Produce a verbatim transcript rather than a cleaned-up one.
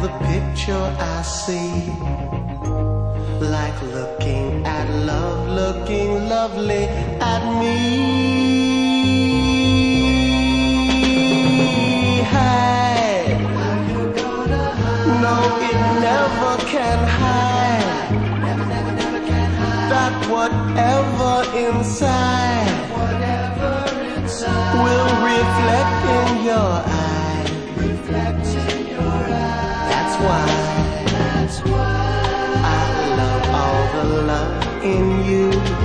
the picture I see, like looking at love, looking lovely at me. Hide, no, it never can hide that whatever inside will reflect in your eyes. That's why I love all the love in you.